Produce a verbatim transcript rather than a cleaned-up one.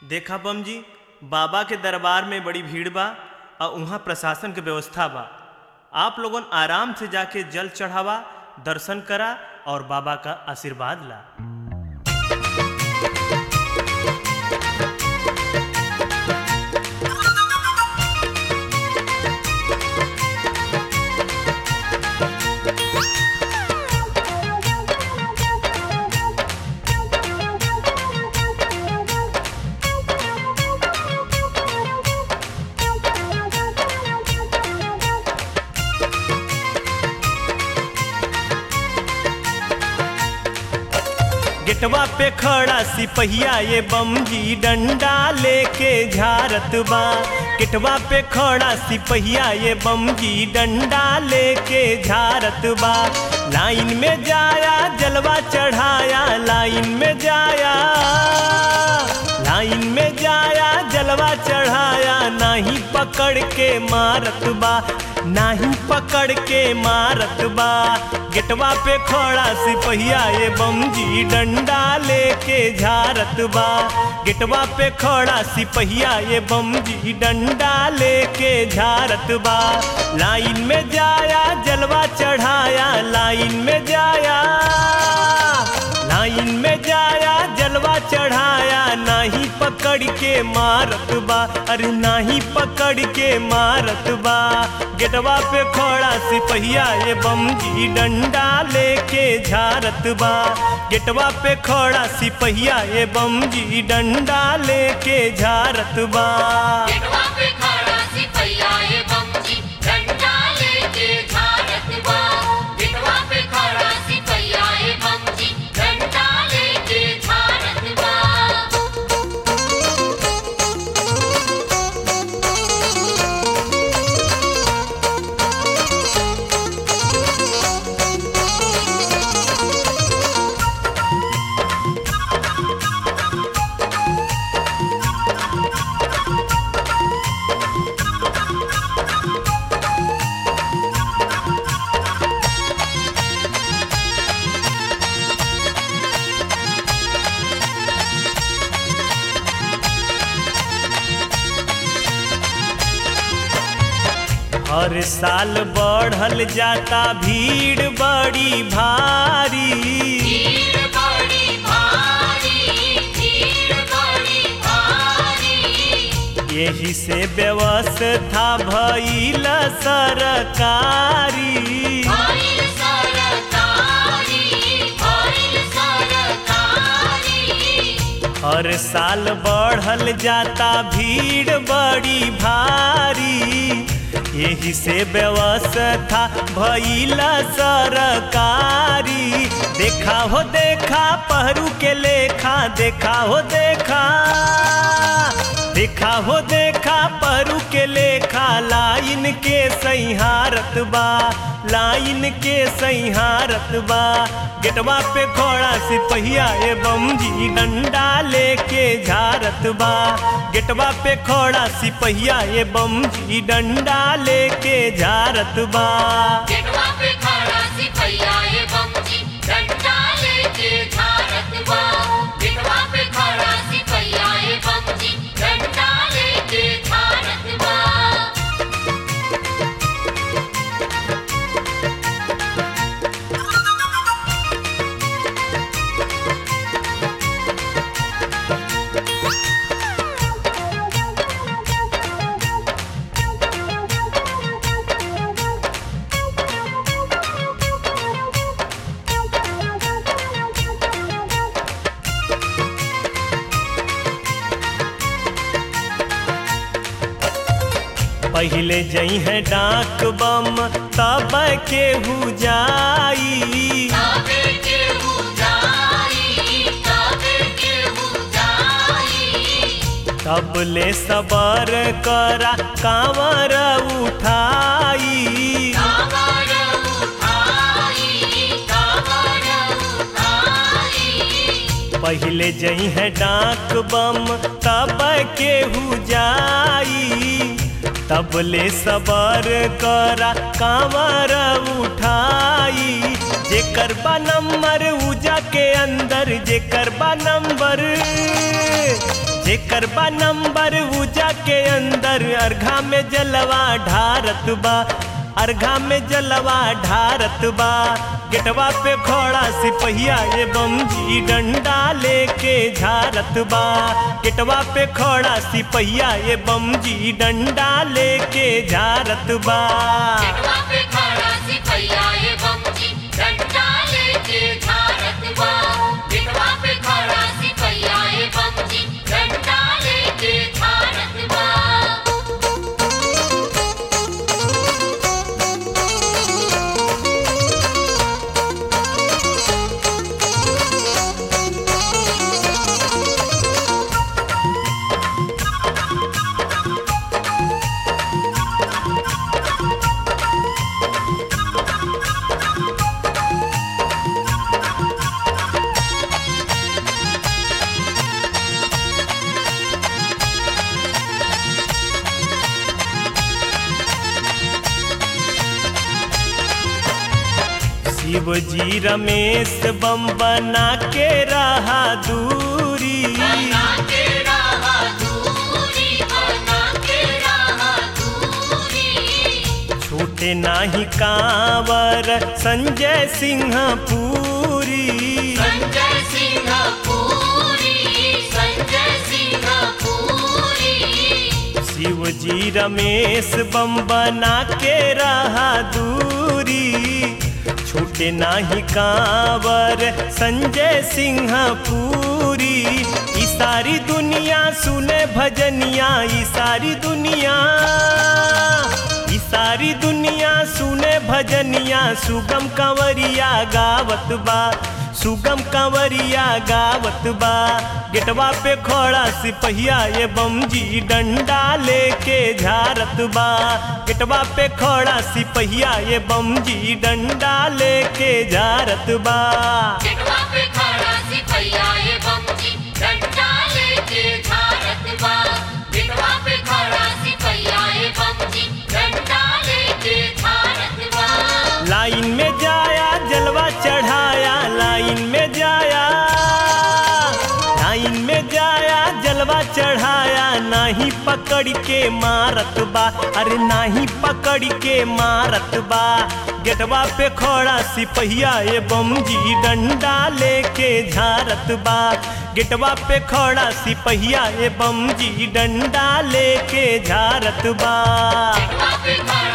देखा बम जी, बाबा के दरबार में बड़ी भीड़ बा और उहाँ प्रशासन के व्यवस्था बा। आप लोगन आराम से जाके जल चढ़ावा, दर्शन करा और बाबा का आशीर्वाद ला। गेटवा पे खड़ा सिपहिया ये बम जी डंडा लेके झारत बा। गेटवा पे खड़ा सिपहिया ये बम जी डंडा लेके झारत बा। लाइन में जाया जलवा चढ़ाया, लाइन में जाया लाइन में जाया जलवा चढ़ाया। नाही पकड़ के मारत बा, नाही पकड़ के मारत बा। गेटवा पे खड़ा सिपहिया ये बम जी डंडा लेके झारत बा। गेटवा पे खड़ा सिपहिया ये बम जी डंडा लेके झारत बा। लाइन में जाया जलवा चढ़ाया, लाइन में जाया लाइन में जाया जलवा चढ़ाया। नाही पकड़ के मारत बा, अरे नाही पकड़ के मारत बा। गेटवा पे खड़ा सिपहिया ये बम जी डंडा लेके झारत बा। गेटवा पे खड़ा सिपहिया ये बम जी डंडा लेके झारत बा। गेटवा पे खड़ा सिपहिया ये बम जी डंडा लेके झारत बा। गेटवा पे खड़ा सिपहिया ये बम जी डंडा लेके झारत बा। हर साल बढ़ल जाता भीड़ बड़ी भारी। भीड़ बड़ी भारी, भीड़ बड़ी भारी। यही से व्यवस्था भइल सरकारी। भइल सरकारी, भइल सरकारी। हर साल बढ़ल जाता भीड़ बड़ी भारी। यही से व्यवस्था भइल सरकारी। देखा हो देखा पहरू के लेखा, देखा हो देखा देखा हो देखा पहरू के लेखा। लाइन के सैहारत बा, लाइन के सैहारत बा। गेटवा पे खड़ा सिपहिया ये बम जी डंडा लेके झारत बा। गेटवा पे खड़ा सिपहिया ये बम जी डंडा लेके झारत बा। गेटवा पे खड़ा सिपहिया ये बम जी डंडा लेके झारत बा। गेटवा पे खड़ा सिपहिया ये बम जी डंडा लेके झारत बा। पहिले जई है डाक बम तब केहू जाई। ताबे केहू जाई, ताबे केहू जाई। तब ले सबर करा कांवर उठाई। कांवर उठाई, कांवर उठाई। पहिले जई है डाक बम तब केहू जाई। तब ले सबर करा कांवर उठाई। जेकर बा नंबर उजा के अंदर, जेकर बा नंबर जेकर बा नंबर ऊजा के अंदर अर्घा में जलवा ढारत बा अर्घा में जलवा ढारत बा गेटवा पे खड़ा सिपहिया ये बमजी डंडा लेके झारत बा गेटवा पे खड़ा सिपहिया ये बमजी डंडा लेके झारत बा गेटवा पे खड़ा सिपहिया ये बमजी डंडा लेके झारत बा गेटवा पे खड़ा सिपहिया ये बमजी डंडा लेके झारत बा शिव जी रमेश बम बना के रहा दूरी बना के रहा दूरी बना के रहा दूरी छूटे नाही कांवर संजय सिंह पूरी संजय सिंह पूरी संजय सिंह पूरी शिव जी रमेश बम बना के रहा दूरी छूटे नाही कांवर संजय सिंह पूरी ई सारी दुनिया सुने भजनिया ई सारी दुनिया ई सारी दुनिया सुने भजनिया सुगम कंवरिया गावत बा सुगम कंवरिया गावत बा गेटवा पे खड़ा सिपहिया ये बमजी डंडा लेके झारत बा गेटवा पे खड़ा सिपहिया ये बमजी डंडा लेके झारत बा गेटवा पे खड़ा सिपहिया ये बमजी डंडा लेके झारत बा गेटवा पे खड़ा सिपहिया ये बमजी डंडा लेके झारत बा लाइन में जाया जलवा चढ़ाया लाइन में जाया लाइन में जाया जलवा चढ़ाया नाही पकड़ के मारत बा अरे नाही पकड़ के मारत बा गेटवा पे खड़ा सिपहिया ये बमजी डंडा लेके झारत बा गेटवा पे खड़ा सिपहिया ये बमजी डंडा लेके झारत बा गेटवा पे खड़ा